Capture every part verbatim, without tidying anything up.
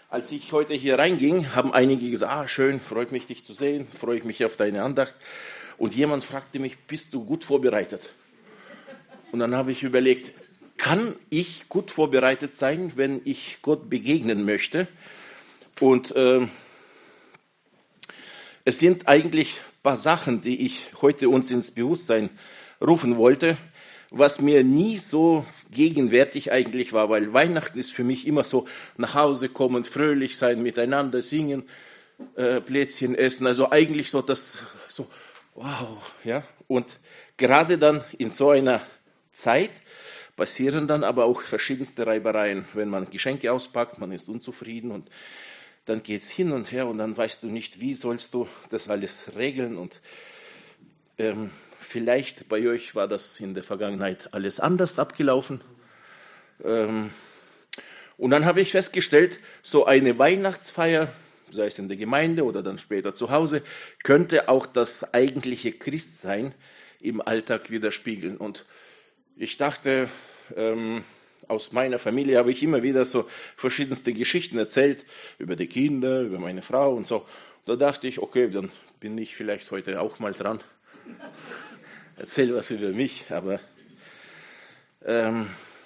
Als ich heute hier reinging, haben einige gesagt, ah, schön, freut mich, dich zu sehen, freue ich mich auf deine Andacht. Und jemand fragte mich, bist du gut vorbereitet? Und dann habe ich überlegt, kann ich gut vorbereitet sein, wenn ich Gott begegnen möchte? Und äh, es sind eigentlich ein paar Sachen, die ich heute uns ins Bewusstsein rufen wollte, was mir nie so gegenwärtig eigentlich war, weil Weihnachten ist für mich immer so nach Hause kommen, fröhlich sein, miteinander singen, äh, Plätzchen essen, also eigentlich so das, so, wow, ja. Und gerade dann in so einer Zeit passieren dann aber auch verschiedenste Reibereien, wenn man Geschenke auspackt, man ist unzufrieden und dann geht's hin und her und dann weißt du nicht, wie sollst du das alles regeln und ähm, vielleicht bei euch war das in der Vergangenheit alles anders abgelaufen. Ähm, und dann habe ich festgestellt, so eine Weihnachtsfeier, sei es in der Gemeinde oder dann später zu Hause, könnte auch das eigentliche Christsein im Alltag widerspiegeln. Und ich dachte, ähm, aus meiner Familie habe ich immer wieder so verschiedenste Geschichten erzählt, über die Kinder, über meine Frau und so. Da dachte ich, okay, dann bin ich vielleicht heute auch mal dran. Erzähl was über mich, aber ähm,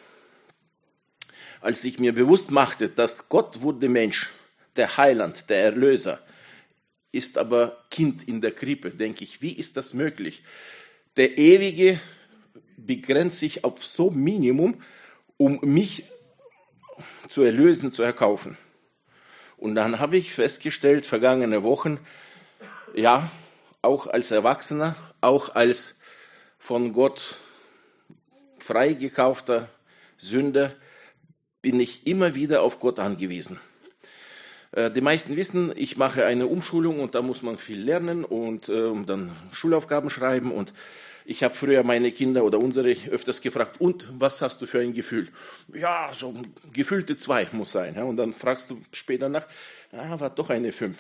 als ich mir bewusst machte, dass Gott wurde Mensch, der Heiland, der Erlöser, ist aber Kind in der Krippe, denke ich, wie ist das möglich? Der Ewige begrenzt sich auf so Minimum, um mich zu erlösen, zu erkaufen. Und dann habe ich festgestellt, vergangene Wochen, ja, auch als Erwachsener, auch als von Gott freigekaufter Sünder, bin ich immer wieder auf Gott angewiesen. Die meisten wissen, ich mache eine Umschulung und da muss man viel lernen und äh, dann Schulaufgaben schreiben. Und ich habe früher meine Kinder oder unsere öfters gefragt, und was hast du für ein Gefühl? Ja, so gefühlte zwei muss sein. Ja? Und dann fragst du später nach, ah, war doch eine fünf.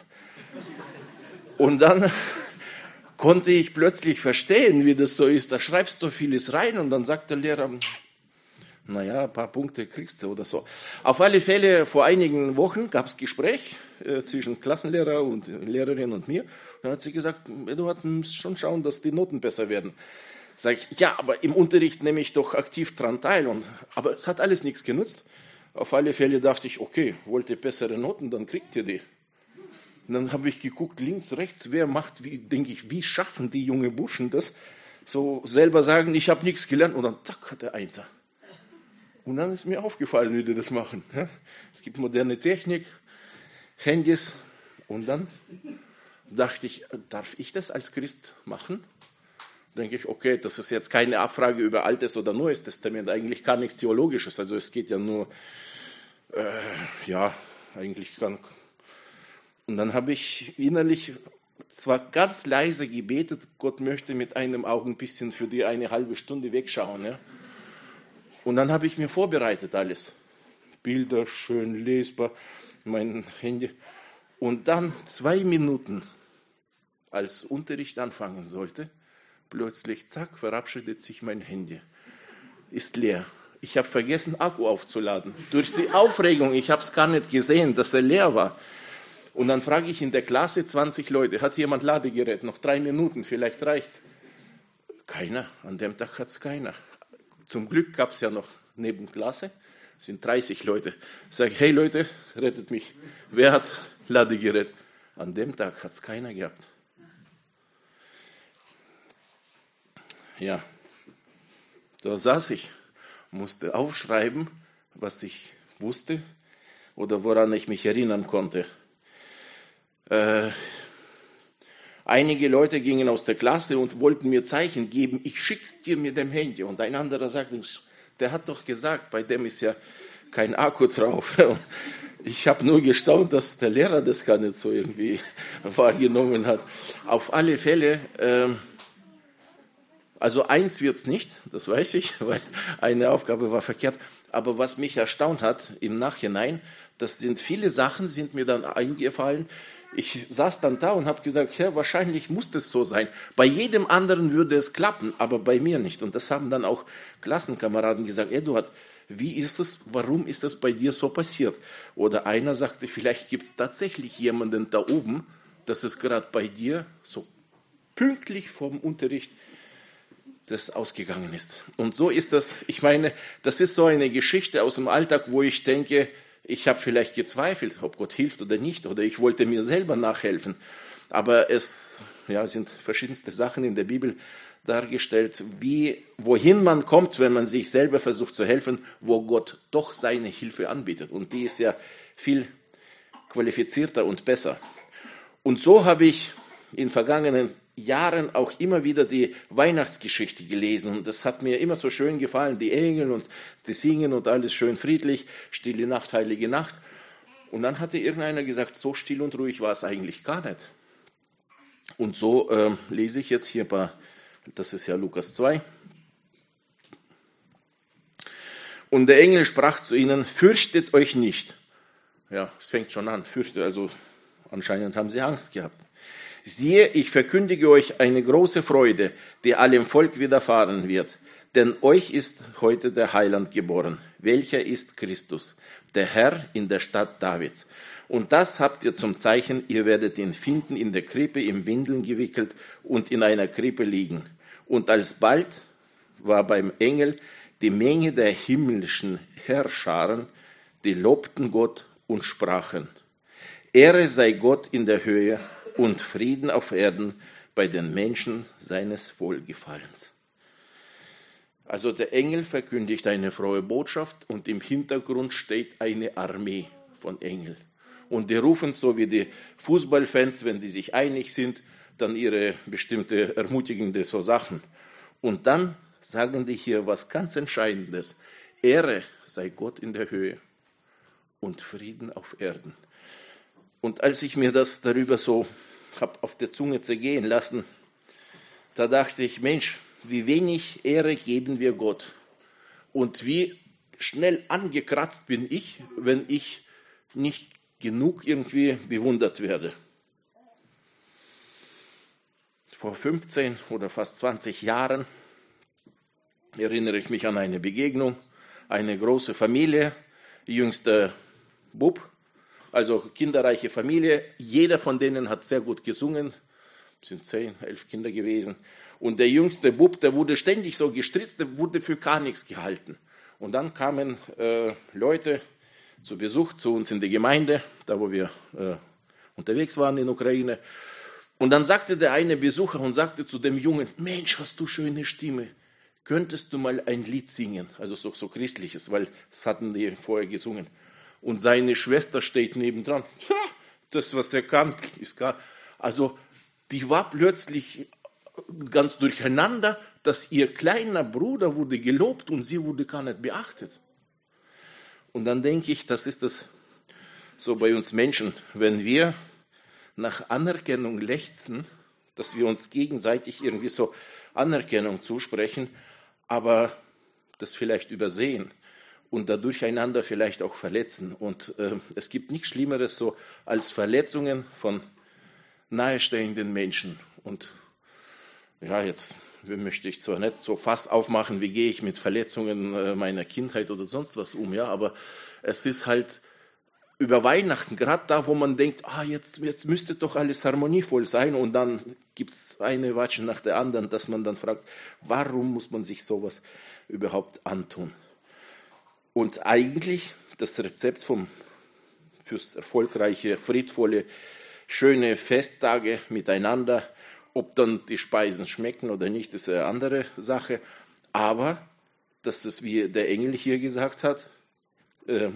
Und dann konnte ich plötzlich verstehen, wie das so ist. Da schreibst du vieles rein und dann sagt der Lehrer, naja, ein paar Punkte kriegst du oder so. Auf alle Fälle, vor einigen Wochen gab es Gespräch äh, zwischen Klassenlehrer und Lehrerin und mir. Da hat sie gesagt, Eduard, du musst schon schauen, dass die Noten besser werden. Sag ich, ja, aber im Unterricht nehme ich doch aktiv dran teil. Und, aber es hat alles nichts genutzt. Auf alle Fälle dachte ich, okay, wollt ihr bessere Noten, dann kriegt ihr die. Und dann habe ich geguckt, links, rechts, wer macht, wie, denke ich, wie schaffen die jungen Burschen das? So selber sagen, ich habe nichts gelernt und dann zack, hat er Einser. Und dann ist mir aufgefallen, wie die das machen. Es gibt moderne Technik, Handys. Und dann dachte ich, darf ich das als Christ machen? Denke ich, okay, das ist jetzt keine Abfrage über Altes oder Neues Testament, eigentlich gar nichts Theologisches. Also es geht ja nur, äh, ja, eigentlich kann. Und dann habe ich innerlich zwar ganz leise gebetet, Gott möchte mit einem Auge ein bisschen für die eine halbe Stunde wegschauen, ja. Und dann habe ich mir vorbereitet alles. Bilder, schön lesbar, mein Handy. Und dann zwei Minuten, als Unterricht anfangen sollte, plötzlich, zack, verabschiedet sich mein Handy. Ist leer. Ich habe vergessen, Akku aufzuladen. Durch die Aufregung, ich habe es gar nicht gesehen, dass er leer war. Und dann frage ich in der Klasse zwanzig Leute, hat jemand Ladegerät? Noch drei Minuten, vielleicht reicht's. Keiner. An dem Tag hat es keiner. Zum Glück gab es ja noch neben Klasse, sind dreißig Leute. Sag ich, hey Leute, rettet mich. Wer hat Ladegerät? An dem Tag hat es keiner gehabt. Ja, da saß ich, musste aufschreiben, was ich wusste oder woran ich mich erinnern konnte. Äh, Einige Leute gingen aus der Klasse und wollten mir Zeichen geben, ich schick's dir mit dem Handy. Und ein anderer sagte, der hat doch gesagt, bei dem ist ja kein Akku drauf. Ich habe nur gestaunt, dass der Lehrer das gar nicht so irgendwie wahrgenommen hat. Auf alle Fälle, ähm, also eins wird's nicht, das weiß ich, weil eine Aufgabe war verkehrt. Aber was mich erstaunt hat im Nachhinein, das sind viele Sachen, sind mir dann eingefallen. Ich saß dann da und habe gesagt, ja, wahrscheinlich muss das so sein. Bei jedem anderen würde es klappen, aber bei mir nicht. Und das haben dann auch Klassenkameraden gesagt, Eduard, wie ist es, warum ist das bei dir so passiert? Oder einer sagte, vielleicht gibt es tatsächlich jemanden da oben, dass es gerade bei dir so pünktlich vom Unterricht das ausgegangen ist. Und so ist das, ich meine, das ist so eine Geschichte aus dem Alltag, wo ich denke, ich habe vielleicht gezweifelt, ob Gott hilft oder nicht, oder ich wollte mir selber nachhelfen. Aber es ja, sind verschiedenste Sachen in der Bibel dargestellt, wie, wohin man kommt, wenn man sich selber versucht zu helfen, wo Gott doch seine Hilfe anbietet. Und die ist ja viel qualifizierter und besser. Und so habe ich in vergangenen Jahren auch immer wieder die Weihnachtsgeschichte gelesen. Und das hat mir immer so schön gefallen, die Engel und die Singen und alles schön friedlich, stille Nacht, heilige Nacht. Und dann hatte irgendeiner gesagt, so still und ruhig war es eigentlich gar nicht. Und so äh, lese ich jetzt hier bei, das ist ja Lukas zwei. Und der Engel sprach zu ihnen, fürchtet euch nicht. Ja, es fängt schon an, fürchtet, also anscheinend haben sie Angst gehabt. Siehe, ich verkündige euch eine große Freude, die allem Volk widerfahren wird. Denn euch ist heute der Heiland geboren, welcher ist Christus, der Herr in der Stadt Davids. Und das habt ihr zum Zeichen, ihr werdet ihn finden in der Krippe, im Windeln gewickelt und in einer Krippe liegen. Und alsbald war beim Engel die Menge der himmlischen Herrscharen, die lobten Gott und sprachen, Ehre sei Gott in der Höhe und Frieden auf Erden bei den Menschen seines Wohlgefallens. Also der Engel verkündigt eine frohe Botschaft und im Hintergrund steht eine Armee von Engeln. Und die rufen so wie die Fußballfans, wenn die sich einig sind, dann ihre bestimmte ermutigende so Sachen. Und dann sagen die hier was ganz Entscheidendes. Ehre sei Gott in der Höhe und Frieden auf Erden. Und als ich mir das darüber so habe auf der Zunge zergehen lassen, da dachte ich, Mensch, wie wenig Ehre geben wir Gott und wie schnell angekratzt bin ich, wenn ich nicht genug irgendwie bewundert werde. Vor fünfzehn oder fast zwanzig Jahren erinnere ich mich an eine Begegnung, eine große Familie, jüngster Bub, also kinderreiche Familie, jeder von denen hat sehr gut gesungen, es sind zehn, elf Kinder gewesen. Und der jüngste Bub, der wurde ständig so gestritzt, der wurde für gar nichts gehalten. Und dann kamen äh, Leute zu Besuch zu uns in die Gemeinde, da wo wir äh, unterwegs waren in Ukraine. Und dann sagte der eine Besucher und sagte zu dem Jungen, Mensch, hast du schöne Stimme, könntest du mal ein Lied singen? Also so, so christliches, weil das hatten die vorher gesungen. Und seine Schwester steht nebendran. Das, was er kann, ist gar... Also die war plötzlich ganz durcheinander, dass ihr kleiner Bruder wurde gelobt und sie wurde gar nicht beachtet. Und dann denke ich, das ist das so bei uns Menschen, wenn wir nach Anerkennung lechzen, dass wir uns gegenseitig irgendwie so Anerkennung zusprechen, aber das vielleicht übersehen und dadurch einander vielleicht auch verletzen. Und äh, es gibt nichts Schlimmeres so als Verletzungen von nahestehenden Menschen. Und ja, jetzt möchte ich zwar nicht so Fass aufmachen, wie gehe ich mit Verletzungen äh, meiner Kindheit oder sonst was um, ja, aber es ist halt über Weihnachten, gerade da, wo man denkt, ah, jetzt, jetzt müsste doch alles harmonievoll sein und dann gibt es eine Watsche nach der anderen, dass man dann fragt, warum muss man sich sowas überhaupt antun? Und eigentlich das Rezept vom, fürs erfolgreiche, friedvolle, schöne Festtage miteinander, ob dann die Speisen schmecken oder nicht, ist eine andere Sache. Aber, dass es, wie der Engel hier gesagt hat, äh,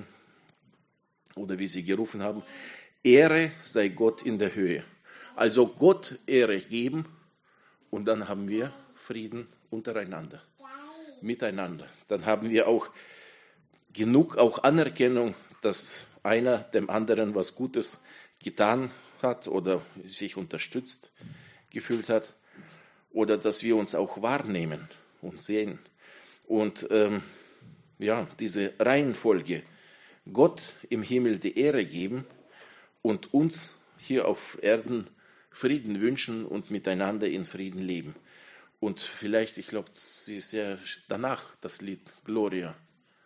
oder wie sie gerufen haben, Ehre sei Gott in der Höhe. Also Gott Ehre geben und dann haben wir Frieden untereinander, miteinander. Dann haben wir auch genug auch Anerkennung, dass einer dem anderen was Gutes getan hat oder sich unterstützt gefühlt hat oder dass wir uns auch wahrnehmen und sehen. Und ähm, ja, diese Reihenfolge, Gott im Himmel die Ehre geben und uns hier auf Erden Frieden wünschen und miteinander in Frieden leben. Und vielleicht, ich glaube, sie ist ja danach das Lied Gloria.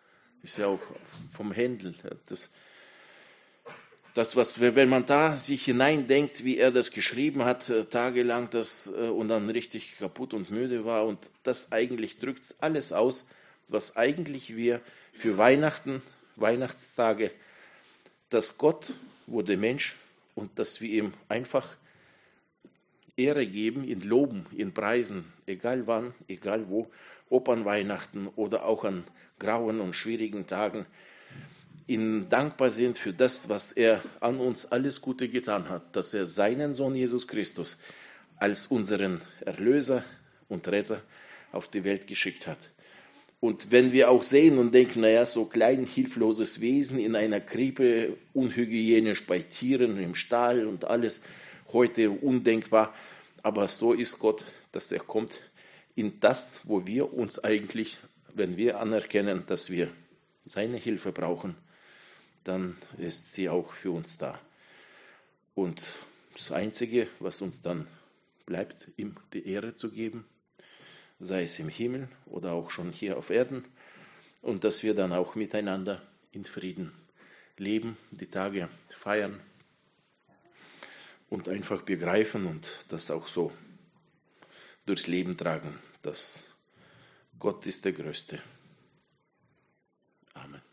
ist ja auch vom Händel. Das, das was, wenn man da sich hineindenkt, wie er das geschrieben hat, tagelang, das, und dann richtig kaputt und müde war, und das eigentlich drückt alles aus, was eigentlich wir für Weihnachten, Weihnachtstage, dass Gott wurde Mensch und dass wir ihm einfach Ehre geben, ihn loben, ihn preisen, egal wann, egal wo, ob an Weihnachten oder auch an grauen und schwierigen Tagen, ihm dankbar sind für das, was er an uns alles Gute getan hat, dass er seinen Sohn Jesus Christus als unseren Erlöser und Retter auf die Welt geschickt hat. Und wenn wir auch sehen und denken, naja, so klein, hilfloses Wesen in einer Krippe, unhygienisch bei Tieren, im Stall und alles, heute undenkbar, aber so ist Gott, dass er kommt in das, wo wir uns eigentlich, wenn wir anerkennen, dass wir seine Hilfe brauchen, dann ist sie auch für uns da. Und das Einzige, was uns dann bleibt, ihm die Ehre zu geben, sei es im Himmel oder auch schon hier auf Erden, und dass wir dann auch miteinander in Frieden leben, die Tage feiern und einfach begreifen und das auch so durchs Leben tragen, dass Gott ist der Größte. Amen.